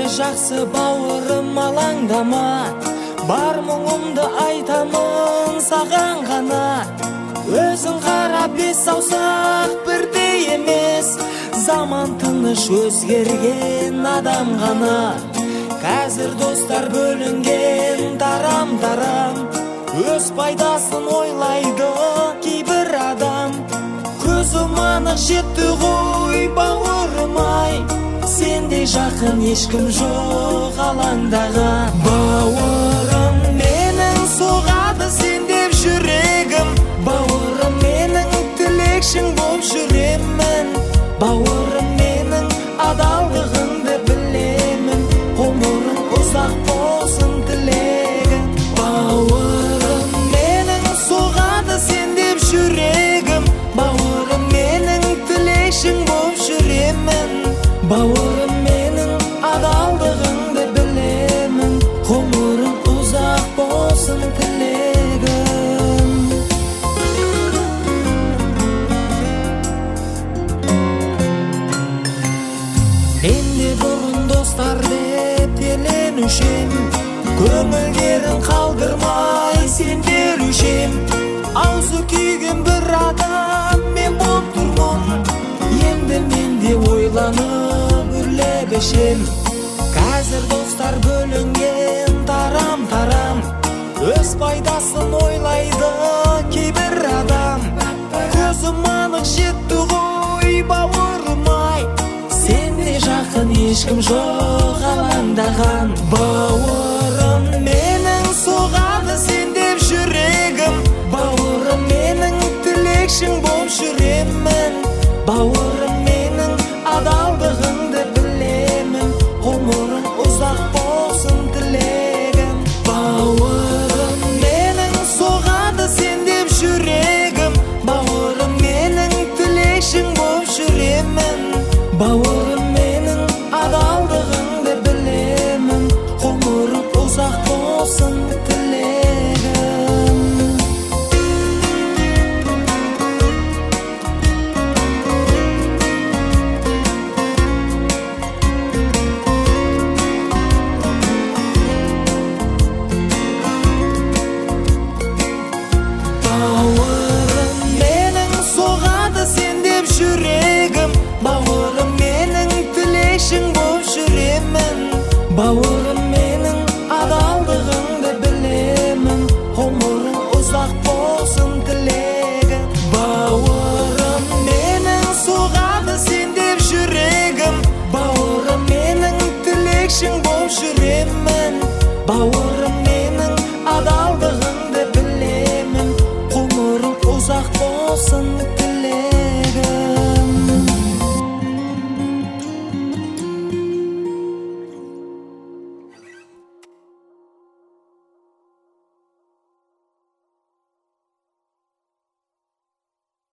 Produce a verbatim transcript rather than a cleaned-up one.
бәрі жақсы бауырым, алаңдама. Бар мұңымды айтамын саған ғана. Өзің қара, бес саусақ бірдей емес. Заман тыныш, өзгерген адам ғана. Қазір достар бөлінген тарам-тарам. Өз пайдасын ойлайды кейбір адам. Көзім анық жетті ғой бауырым-ай. Сендей жақын ешкім жоқ алаңдаған. Бауырым менің, соғады сен деп жүрегім. Бауырым менің, тілекшің боп жүремін. Бауырым менің, адалдығыңды білемін. Ғұмырың ұзақ болсын тілегім. Бауырым менің, соғады сен деп жүрегім. Бауырым менің, тілекшің боп жүремін. Бауырым менің, адалдығыңды білемін. Ғұмырың ұзақ болсын тілегім. Менде бұрын достар деп теленушем. Көңілдерін қалдырмай сендерушем. Аузы күйген бір адам мен боп тұрмын. Енді менде ойланып үрлебешем. Қазір достар бөлінген тарам-тарам. Өз пайдасын ойлайды кейбір адам. Көзім анық жетті ғой бауырым-ай. Сендей жақын ешкім жоқ алаңдаған. Бауырым менің, соғады сен деп жүрегім. Бауырым менің, тілекшің боп жүремін. Бауырым